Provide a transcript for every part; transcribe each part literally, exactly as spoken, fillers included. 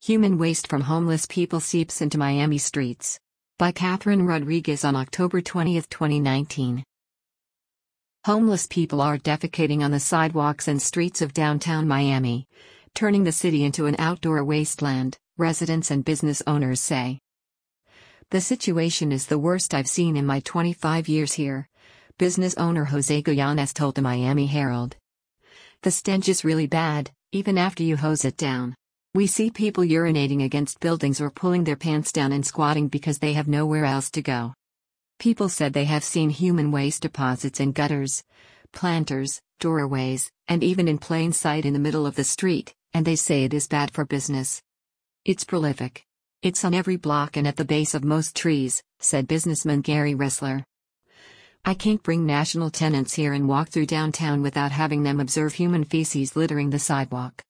Human waste from homeless people seeps into Miami streets. By Catherine Rodriguez on October twentieth, twenty nineteen. Homeless people are defecating on the sidewalks and streets of downtown Miami, turning the city into an outdoor wasteland, residents and business owners say. The situation is the worst I've seen in my twenty-five years here, business owner Jose Guyanes told the Miami Herald. The stench is really bad, even after you hose it down. We see people urinating against buildings or pulling their pants down and squatting because they have nowhere else to go. People said they have seen human waste deposits in gutters, planters, doorways, and even in plain sight in the middle of the street, and they say it is bad for business. It's prolific. It's on every block and at the base of most trees, said businessman Gary Ressler. I can't bring national tenants here and walk through downtown without having them observe human feces littering the sidewalk.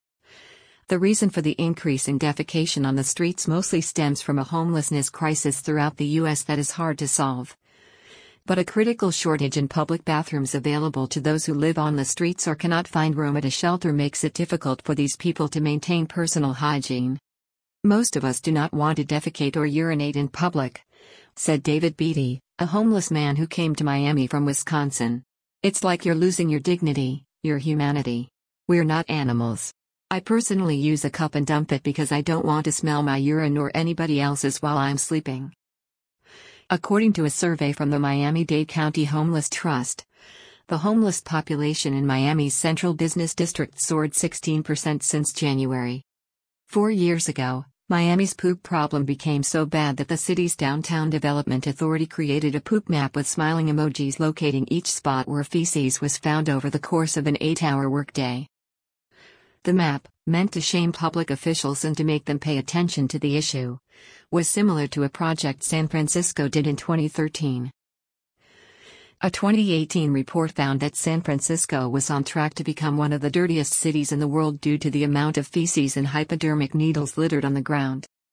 The reason for the increase in defecation on the streets mostly stems from a homelessness crisis throughout the U S that is hard to solve. But a critical shortage in public bathrooms available to those who live on the streets or cannot find room at a shelter makes it difficult for these people to maintain personal hygiene. Most of us do not want to defecate or urinate in public, said David Beatty, a homeless man who came to Miami from Wisconsin. It's like you're losing your dignity, your humanity. We're not animals. I personally use a cup and dump it because I don't want to smell my urine or anybody else's while I'm sleeping. According to a survey from the Miami-Dade County Homeless Trust, the homeless population in Miami's central business district soared sixteen percent since January. Four years ago, Miami's poop problem became so bad that the city's Downtown Development Authority created a poop map with smiling emojis locating each spot where feces was found over the course of an eight-hour workday. The map, meant to shame public officials and to make them pay attention to the issue, was similar to a project San Francisco did in twenty thirteen. A twenty eighteen report found that San Francisco was on track to become one of the dirtiest cities in the world due to the amount of feces and hypodermic needles littered on the ground.